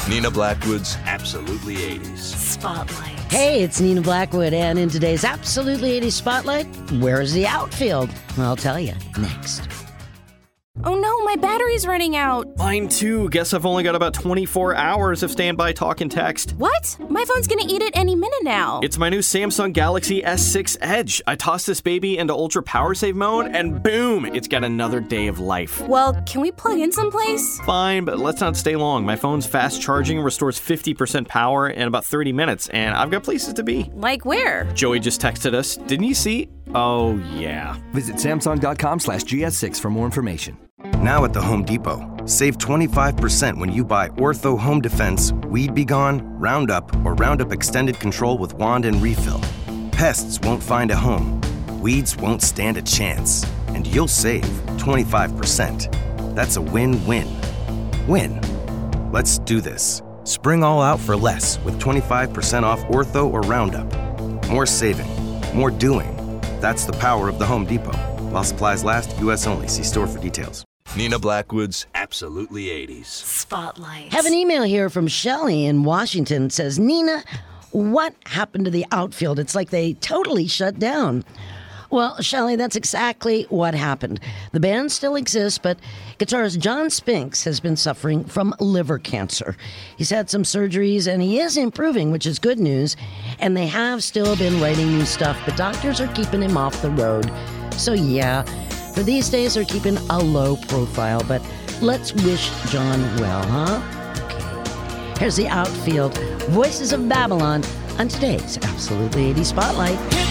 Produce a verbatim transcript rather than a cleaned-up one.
Nina Blackwood's Absolutely eighties Spotlight. Hey, it's Nina Blackwood, and in today's Absolutely eighties Spotlight, where's the outfield? I'll tell you next. Oh no, my battery's running out. Mine too. Guess I've only got about twenty-four hours of standby talk and text. What? My phone's gonna eat it any minute now. It's my new Samsung Galaxy S six Edge. I tossed this baby into ultra power save mode and boom, it's got another day of life. Well, can we plug in someplace? Fine, but let's not stay long. My phone's fast charging restores fifty percent power in about thirty minutes, and I've got places to be. Like where? Joey just texted us. Didn't you see? Oh, yeah. Visit Samsung.com slash GS6 for more information. Now at the Home Depot, save twenty-five percent when you buy Ortho Home Defense, Weed B Gone, Roundup, or Roundup Extended Control with wand and refill. Pests won't find a home, weeds won't stand a chance, and you'll save twenty-five percent. That's a win-win. Win. Let's do this. Spring all out for less with twenty-five percent off Ortho or Roundup. More saving, more doing. That's the power of the Home Depot. While supplies last, U S only. See store for details. Nina Blackwood's Absolutely eighties Spotlight. Have an email here from Shelley in Washington. It says, Nina, what happened to the outfield? It's like they totally shut down. Well, Shelley, that's exactly what happened. The band still exists, but guitarist John Spinks has been suffering from liver cancer. He's had some surgeries, and he is improving, which is good news. And they have still been writing new stuff, but doctors are keeping him off the road. So, yeah, for these days, they're keeping a low profile, but let's wish John well, huh? Okay. Here's the outfield. Voices of Babylon on today's Absolutely eighties Spotlight.